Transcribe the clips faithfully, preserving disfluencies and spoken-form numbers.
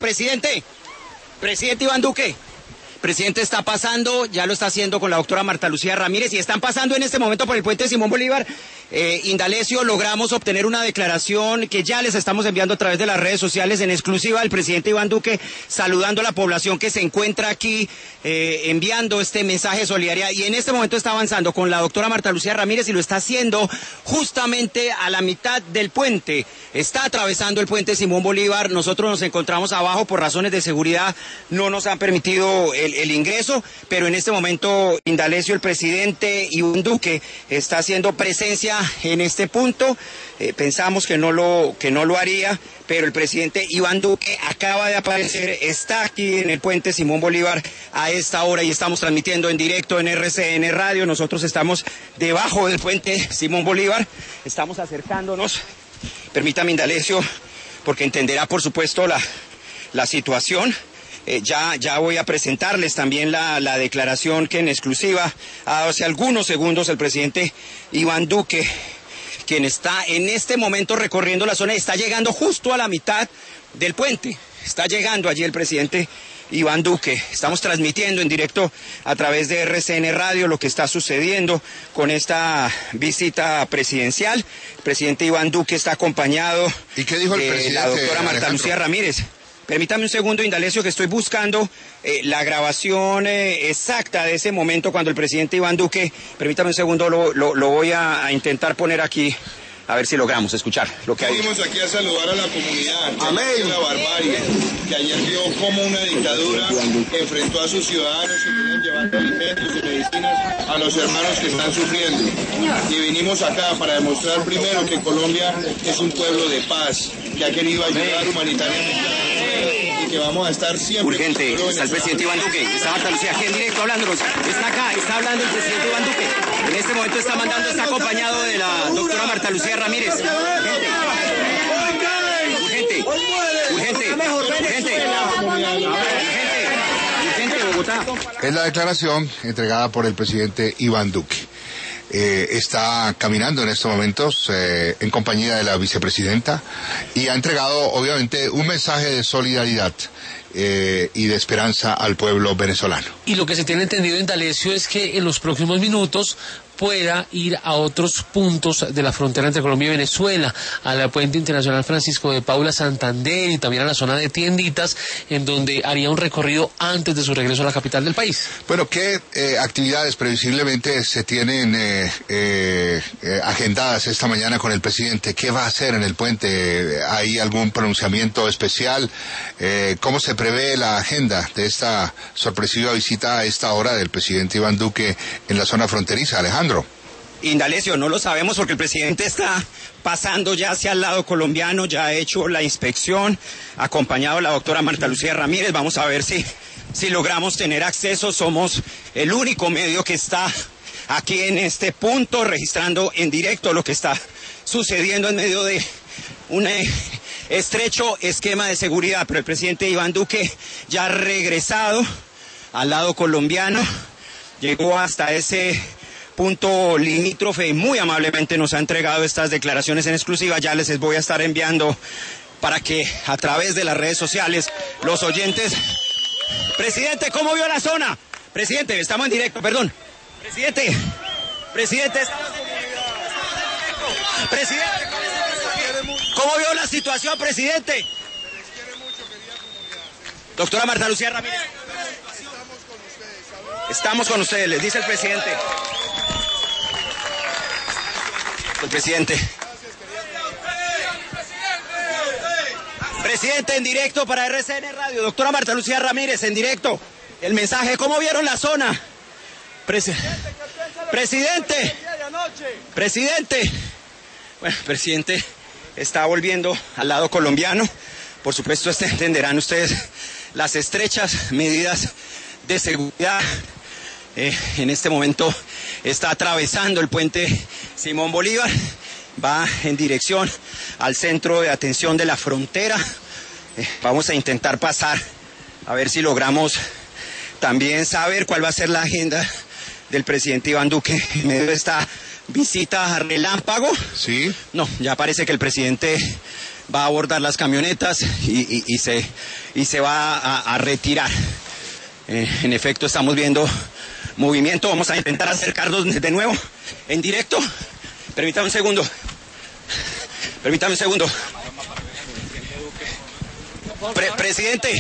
Presidente, presidente Iván Duque. Presidente, está pasando, ya lo está haciendo con la doctora Marta Lucía Ramírez y están pasando en este momento por el puente Simón Bolívar. Eh, Indalecio, logramos obtener una declaración que ya les estamos enviando a través de las redes sociales en exclusiva al presidente Iván Duque, saludando a la población que se encuentra aquí, eh, enviando este mensaje de solidaridad, y en este momento está avanzando con la doctora Marta Lucía Ramírez y lo está haciendo justamente a la mitad del puente. Está atravesando el puente Simón Bolívar. Nosotros nos encontramos abajo por razones de seguridad, no nos han permitido el, el ingreso, pero en este momento Indalecio, el presidente Iván Duque, está haciendo presencia en este punto. Eh, pensamos que no lo que no lo haría, pero el presidente Iván Duque acaba de aparecer, está aquí en el puente Simón Bolívar a esta hora y estamos transmitiendo en directo en R C N Radio. Nosotros estamos debajo del puente Simón Bolívar, estamos acercándonos. Permítame, Indalecio, porque entenderá por supuesto la, la situación. Eh, ya, ya voy a presentarles también la, la declaración que en exclusiva ha dado hace algunos segundos el presidente Iván Duque, quien está en este momento recorriendo la zona y está llegando justo a la mitad del puente. Está llegando allí el presidente Iván Duque. Estamos transmitiendo en directo a través de R C N Radio lo que está sucediendo con esta visita presidencial. El presidente Iván Duque está acompañado ¿Y qué dijo el de presidente, la doctora Marta Alejandro? Lucía Ramírez. Permítame un segundo, Indalecio, que estoy buscando eh, la grabación eh, exacta de ese momento cuando el presidente Iván Duque, permítame un segundo, lo, lo, lo voy a, a intentar poner aquí, a ver si logramos escuchar lo que hay. Venimos aquí a saludar a la comunidad, que Amén. ayer la barbarie, que ayer vio cómo una dictadura enfrentó a sus ciudadanos y vienen llevando alimentos y medicinas a los hermanos que están sufriendo. Y vinimos acá para demostrar primero que Colombia es un pueblo de paz, que ha querido ayudar humanitariamente a la y que vamos a estar siempre. Urgente, está el presidente Iván Duque, está Marta Lucía aquí en directo hablándonos, está acá, está hablando el presidente Iván Duque, en este momento está mandando, está acompañado de la doctora Marta Lucía Ramírez. Urgente, urgente, urgente, urgente, urgente, Bogotá. Es la declaración entregada por el presidente Iván Duque. Eh, está caminando en estos momentos eh, en compañía de la vicepresidenta y ha entregado obviamente un mensaje de solidaridad eh, y de esperanza al pueblo venezolano. Y lo que se tiene entendido, Indalecio, es que en los próximos minutos pueda ir a otros puntos de la frontera entre Colombia y Venezuela, a la Puente Internacional Francisco de Paula Santander y también a la zona de Tienditas, en donde haría un recorrido antes de su regreso a la capital del país. Bueno, ¿qué eh, actividades previsiblemente se tienen eh, eh, eh, agendadas esta mañana con el presidente? ¿Qué va a hacer en el puente? ¿Hay algún pronunciamiento especial? Eh, ¿Cómo se prevé la agenda de esta sorpresiva visita a esta hora del presidente Iván Duque en la zona fronteriza, Alejandro? Indalecio, no lo sabemos porque el presidente está pasando ya hacia el lado colombiano, ya ha hecho la inspección, acompañado de la doctora Marta Lucía Ramírez. Vamos a ver si, si logramos tener acceso. Somos el único medio que está aquí en este punto, registrando en directo lo que está sucediendo en medio de un eh, estrecho esquema de seguridad. Pero el presidente Iván Duque ya ha regresado al lado colombiano, llegó hasta ese punto limítrofe y muy amablemente nos ha entregado estas declaraciones en exclusiva. Ya les voy a estar enviando para que a través de las redes sociales los oyentes... Presidente, ¿cómo vio la zona? Presidente, estamos en directo, perdón. Presidente, presidente, estamos en directo. Presidente, ¿cómo vio la situación, presidente? Doctora Marta Lucía Ramírez. Estamos con ustedes, les dice el presidente. El presidente. Presidente, en directo para R C N Radio. Doctora Marta Lucía Ramírez, en directo. El mensaje, ¿cómo vieron la zona? Presi- presidente. Presidente. Bueno, presidente está volviendo al lado colombiano. Por supuesto, este, entenderán ustedes las estrechas medidas de seguridad. Eh, en este momento está atravesando el puente Simón Bolívar, va en dirección al centro de atención de la frontera. Eh, vamos a intentar pasar, a ver si logramos también saber cuál va a ser la agenda del presidente Iván Duque en medio de esta visita a relámpago. Sí. No, ya parece que el presidente va a abordar las camionetas y, y, y, se, y se va a, a retirar. Eh, en efecto, estamos viendo movimiento. Vamos a intentar acercarnos de nuevo en directo. Permítame un segundo. Permítame un segundo. Pre presidente.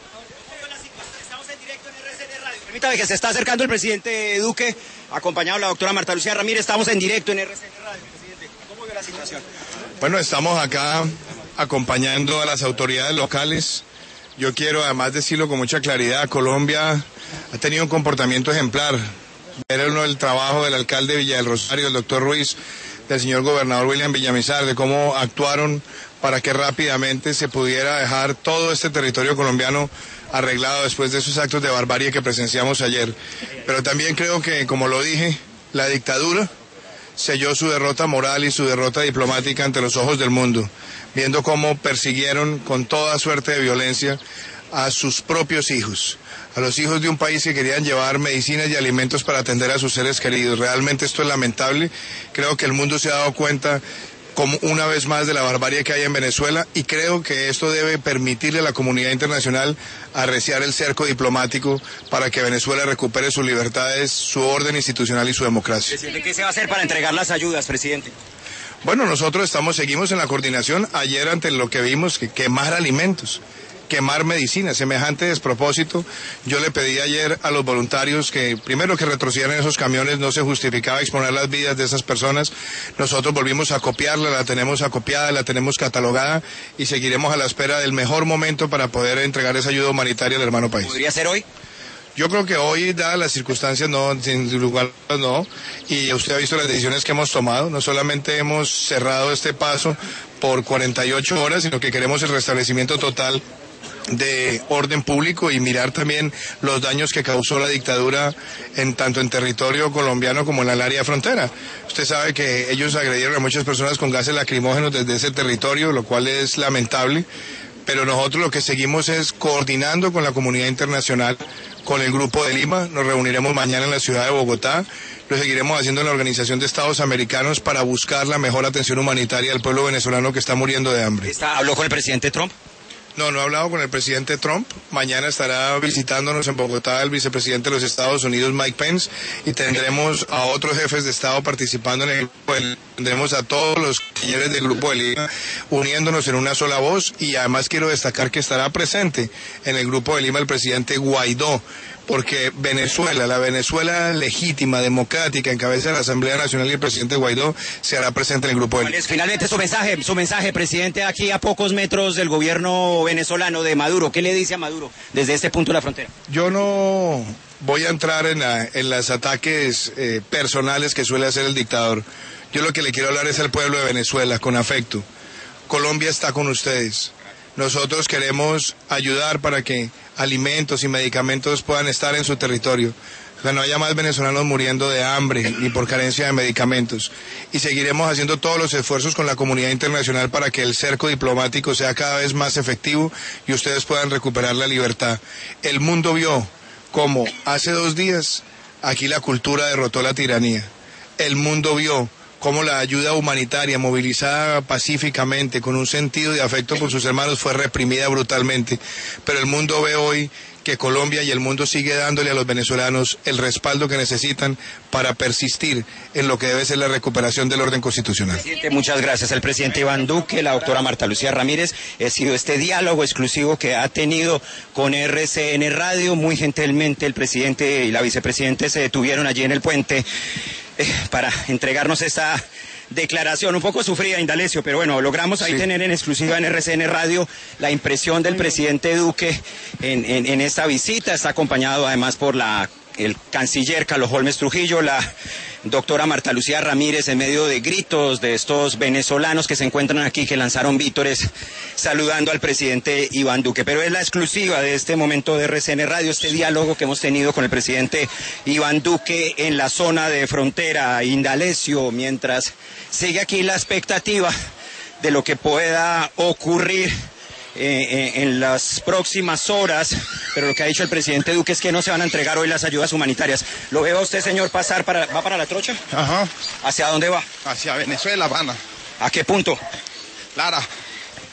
Estamos en directo en R C N Radio. Permítame que se está acercando el presidente Duque, acompañado de la doctora Marta Lucía Ramírez. Estamos en directo en R C N Radio, presidente. ¿Cómo ve la situación? Bueno, estamos acá acompañando a las autoridades locales. Yo quiero además decirlo con mucha claridad, Colombia ha tenido un comportamiento ejemplar. Ver el trabajo del alcalde de Villa del Rosario, el doctor Ruiz, del señor gobernador William Villamizar, de cómo actuaron para que rápidamente se pudiera dejar todo este territorio colombiano arreglado después de esos actos de barbarie que presenciamos ayer. Pero también creo que, como lo dije, la dictadura selló su derrota moral y su derrota diplomática ante los ojos del mundo, viendo cómo persiguieron con toda suerte de violencia a sus propios hijos, a los hijos de un país que querían llevar medicinas y alimentos para atender a sus seres queridos. Realmente esto es lamentable. Creo que el mundo se ha dado cuenta como una vez más de la barbarie que hay en Venezuela, y creo que esto debe permitirle a la comunidad internacional arreciar el cerco diplomático para que Venezuela recupere sus libertades, su orden institucional y su democracia. Presidente, ¿qué se va a hacer para entregar las ayudas, presidente? Bueno, nosotros estamos, seguimos en la coordinación. Ayer, ante lo que vimos, que quemar alimentos, quemar medicinas, semejante despropósito, yo le pedí ayer a los voluntarios que primero que retrocedieran esos camiones. No se justificaba exponer las vidas de esas personas. Nosotros volvimos a copiarla, la tenemos acopiada, la tenemos catalogada y seguiremos a la espera del mejor momento para poder entregar esa ayuda humanitaria al hermano país. ¿Podría ser hoy? Yo creo que hoy, dadas las circunstancias, no, sin lugar no, y usted ha visto las decisiones que hemos tomado. No solamente hemos cerrado este paso por cuarenta y ocho horas, sino que queremos el restablecimiento total de orden público y mirar también los daños que causó la dictadura en tanto en territorio colombiano como en el área frontera. Usted sabe que ellos agredieron a muchas personas con gases lacrimógenos desde ese territorio, lo cual es lamentable, pero nosotros lo que seguimos es coordinando con la comunidad internacional, con el Grupo de Lima. Nos reuniremos mañana en la ciudad de Bogotá. Lo seguiremos haciendo en la Organización de Estados Americanos para buscar la mejor atención humanitaria al pueblo venezolano que está muriendo de hambre. ¿Está, habló con el presidente Trump? No, no he hablado con el presidente Trump. Mañana estará visitándonos en Bogotá el vicepresidente de los Estados Unidos, Mike Pence, y tendremos a otros jefes de Estado participando en el grupo. Tendremos a todos los señores del Grupo de Lima uniéndonos en una sola voz, y además quiero destacar que estará presente en el Grupo de Lima el presidente Guaidó, porque Venezuela, la Venezuela legítima, democrática, en cabeza de la Asamblea Nacional, y el presidente Guaidó se hará presente en el Grupo de Lima. Finalmente su mensaje, su mensaje, presidente, aquí a pocos metros del gobierno venezolano de Maduro. ¿Qué le dice a Maduro desde este punto de la frontera? Yo no voy a entrar en, la, en los ataques eh, personales que suele hacer el dictador. Yo lo que le quiero hablar es al pueblo de Venezuela, con afecto. Colombia está con ustedes. Nosotros queremos ayudar para que alimentos y medicamentos puedan estar en su territorio, que no haya más venezolanos muriendo de hambre ni por carencia de medicamentos. Y seguiremos haciendo todos los esfuerzos con la comunidad internacional para que el cerco diplomático sea cada vez más efectivo y ustedes puedan recuperar la libertad. El mundo vio cómo hace dos días aquí la cultura derrotó la tiranía. El mundo vio cómo la ayuda humanitaria movilizada pacíficamente, con un sentido de afecto por sus hermanos, fue reprimida brutalmente. Pero el mundo ve hoy que Colombia y el mundo sigue dándole a los venezolanos el respaldo que necesitan para persistir en lo que debe ser la recuperación del orden constitucional. Presidente, muchas gracias. El presidente Iván Duque, la doctora Marta Lucía Ramírez, ha sido este diálogo exclusivo que ha tenido con R C N Radio. Muy gentilmente el presidente y la vicepresidente se detuvieron allí en el puente eh, para entregarnos esta declaración un poco sufrida, Indalecio, pero bueno, logramos ahí sí tener en exclusiva en R C N Radio la impresión del presidente Duque en, en, en esta visita. Está acompañado además por la el canciller Carlos Holmes Trujillo, la doctora Marta Lucía Ramírez, en medio de gritos de estos venezolanos que se encuentran aquí, que lanzaron vítores saludando al presidente Iván Duque. Pero es la exclusiva de este momento de R C N Radio, este diálogo que hemos tenido con el presidente Iván Duque en la zona de frontera, Indalecio, mientras sigue aquí la expectativa de lo que pueda ocurrir Eh, eh, en las próximas horas, pero lo que ha dicho el presidente Duque es que no se van a entregar hoy las ayudas humanitarias. ¿Lo veo a usted, señor, pasar? para ¿Va para la trocha? Ajá. ¿Hacia dónde va? Hacia Venezuela, Habana. ¿A qué punto? Lara.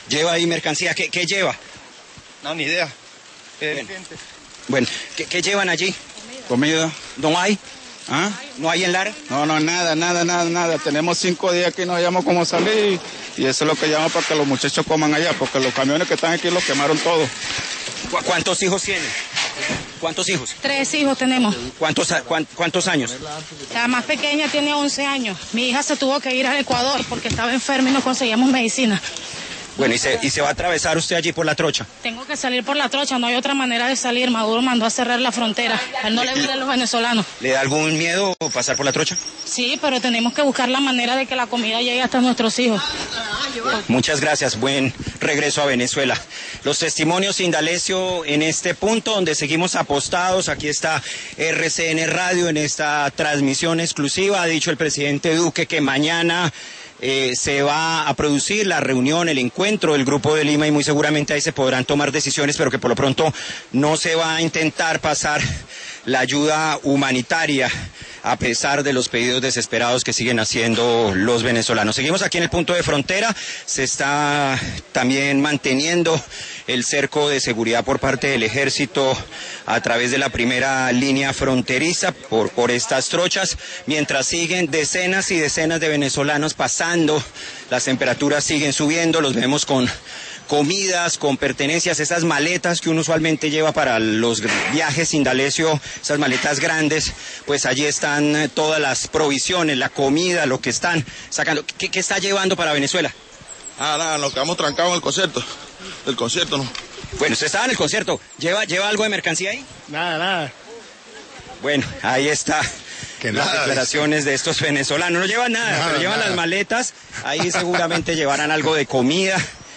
Lleva ahí mercancía. ¿Qué, qué lleva? No, ni idea. Bien. Bueno, ¿qué, qué llevan allí? Comida. ¿No hay? ¿Ah? ¿No hay en Lara? No, no, nada, nada, nada, nada. Tenemos cinco días que no hayamos cómo salir y eso es lo que llamo para que los muchachos coman allá, porque los camiones que están aquí los quemaron todos. ¿Cu ¿Cuántos hijos tienen? ¿Cuántos hijos? Tres hijos tenemos. ¿Cuántos, cuán, ¿Cuántos años? La más pequeña tiene once años. Mi hija se tuvo que ir al Ecuador porque estaba enferma y no conseguíamos medicina. Bueno, ¿y se, ¿y se va a atravesar usted allí por la trocha? Tengo que salir por la trocha, no hay otra manera de salir. Maduro mandó a cerrar la frontera. A él no le gusta a los venezolanos. ¿Le da algún miedo pasar por la trocha? Sí, pero tenemos que buscar la manera de que la comida llegue hasta nuestros hijos. Muchas gracias, buen regreso a Venezuela. Los testimonios Indalecio en este punto donde seguimos apostados. Aquí está R C N Radio en esta transmisión exclusiva. Ha dicho el presidente Duque que mañana eh, se va a producir la reunión, el encuentro del Grupo de Lima y muy seguramente ahí se podrán tomar decisiones, pero que por lo pronto no se va a intentar pasar la ayuda humanitaria a pesar de los pedidos desesperados que siguen haciendo los venezolanos. Seguimos aquí en el punto de frontera, se está también manteniendo el cerco de seguridad por parte del ejército a través de la primera línea fronteriza por, por estas trochas, mientras siguen decenas y decenas de venezolanos pasando, las temperaturas siguen subiendo, los vemos con comidas, con pertenencias, esas maletas que uno usualmente lleva para los viajes Indalecio, esas maletas grandes, pues allí están todas las provisiones, la comida, lo que están sacando. ¿Qué, qué está llevando para Venezuela? Ah, nada, nos quedamos trancados en el concierto. El concierto, ¿no? Bueno, usted estaba en el concierto. ¿Lleva, lleva algo de mercancía ahí? Nada, nada. Bueno, ahí está. Que las nada, declaraciones de estos venezolanos. No llevan nada, nada pero llevan nada. las maletas. Ahí seguramente llevarán algo de comida.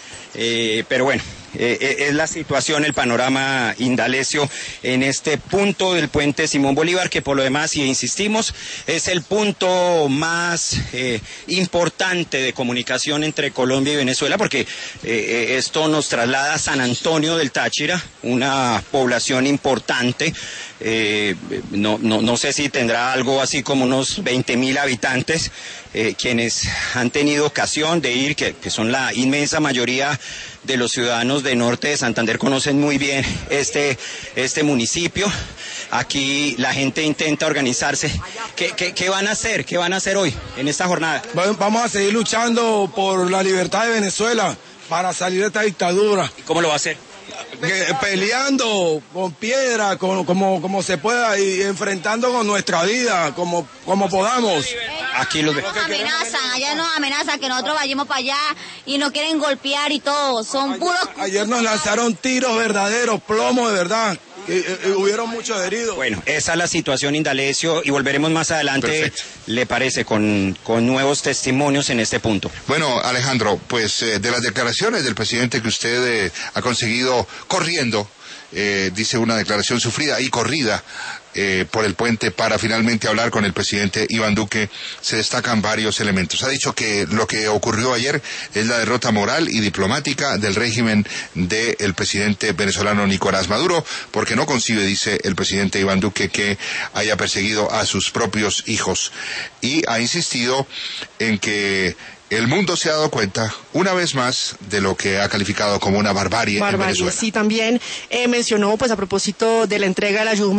Eh, pero bueno, eh, es la situación, el panorama Indalecio en este punto del puente Simón Bolívar, que por lo demás, y insistimos, es el punto más eh, importante de comunicación entre Colombia y Venezuela, porque eh, esto nos traslada a San Antonio del Táchira, una población importante. Eh, no, no, no sé si tendrá algo así como unos veinte mil habitantes, eh, quienes han tenido ocasión de ir, que, que son la inmensa mayoría de los ciudadanos de norte de Santander, conocen muy bien este, este municipio. Aquí la gente intenta organizarse. ¿Qué, qué, qué van a hacer? ¿Qué van a hacer hoy en esta jornada? Vamos a seguir luchando por la libertad de Venezuela para salir de esta dictadura. ¿Y cómo lo va a hacer? Que, peleando con piedra, con, como, como se pueda, y enfrentando con nuestra vida, como, como podamos. Aquí los ve. Nos amenazan, allá nos amenazan que nosotros vayamos para allá y nos quieren golpear y todo. Son puros. Ayer nos lanzaron tiros verdaderos, plomo de verdad. Y, y, y hubieron muchos heridos. Bueno, esa es la situación, Indalecio, y volveremos más adelante, Perfecto. le parece, con, con nuevos testimonios en este punto. Bueno, Alejandro, pues eh, de las declaraciones del presidente que usted eh, ha conseguido corriendo, eh, dice una declaración sufrida y corrida eh, por el puente para finalmente hablar con el presidente Iván Duque, se destacan varios elementos. Ha dicho que lo que ocurrió ayer es la derrota moral y diplomática del régimen del presidente venezolano Nicolás Maduro, porque no concibe, dice el presidente Iván Duque, que haya perseguido a sus propios hijos. Y ha insistido en que el mundo se ha dado cuenta, una vez más, de lo que ha calificado como una barbarie, barbarie. en Venezuela. Sí, también eh, mencionó, pues a propósito de la entrega de la ayuda